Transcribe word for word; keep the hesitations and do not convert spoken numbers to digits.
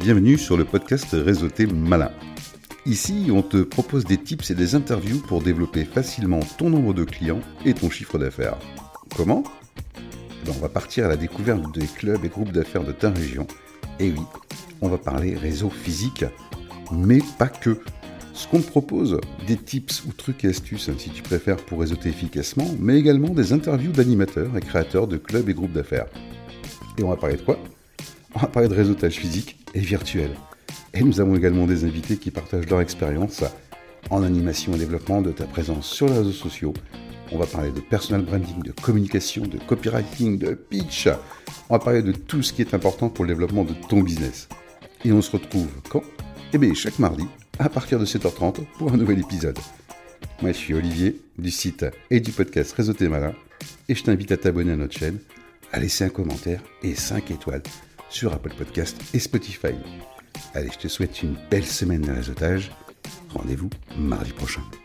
bienvenue sur le podcast Réseauter Malin. Ici, on te propose des tips et des interviews pour développer facilement ton nombre de clients et ton chiffre d'affaires. Comment ? Ben, on va partir à la découverte des clubs et groupes d'affaires de ta région. Et oui, on va parler réseau physique, mais pas que. Ce qu'on te propose, des tips ou trucs et astuces, hein, si tu préfères, pour réseauter efficacement, mais également des interviews d'animateurs et créateurs de clubs et groupes d'affaires. Et on va parler de quoi ? On va parler de réseautage physique et virtuel. Et nous avons également des invités qui partagent leur expérience en animation et développement de ta présence sur les réseaux sociaux. On va parler de personal branding, de communication, de copywriting, de pitch. On va parler de tout ce qui est important pour le développement de ton business. Et on se retrouve quand ? Eh bien, chaque mardi, à partir de sept heures trente, pour un nouvel épisode. Moi, je suis Olivier, du site et du podcast Réseauter Malin, et je t'invite à t'abonner à notre chaîne, à laisser un commentaire et cinq étoiles sur Apple Podcast et Spotify. Allez, je te souhaite une belle semaine de réseautage. Rendez-vous mardi prochain.